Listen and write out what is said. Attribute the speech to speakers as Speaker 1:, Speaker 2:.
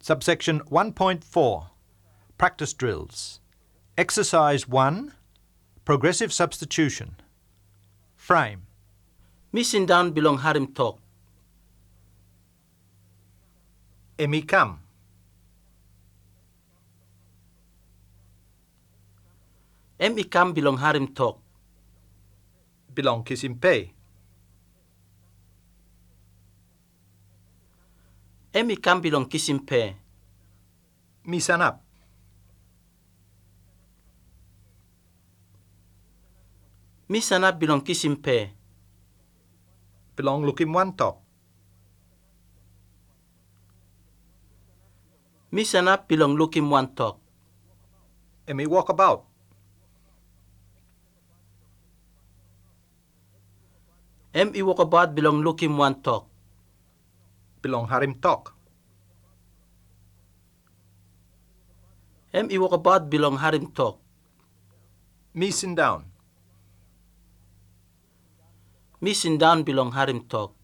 Speaker 1: Subsection 1.4 Practice Drills. Exercise 1 Progressive Substitution. Frame.
Speaker 2: Misin down bilong harim talk.
Speaker 1: Emi kam.
Speaker 2: Em ikam bilong harim talk.
Speaker 1: Bilong kisimpe.
Speaker 2: Em ikam bilong kisimpe.
Speaker 1: Misanap.
Speaker 2: Misana bilong kisimpe.
Speaker 1: Bilong lukim wantok.
Speaker 2: Misana bilong lukim one talk.
Speaker 1: Emi walkabout.
Speaker 2: Em iwakabat bilong lukim one talk.
Speaker 1: Bilong harim tok.
Speaker 2: Em iwakabat bilong harim talk.
Speaker 1: Misin down.
Speaker 2: Misin down bilong harim talk.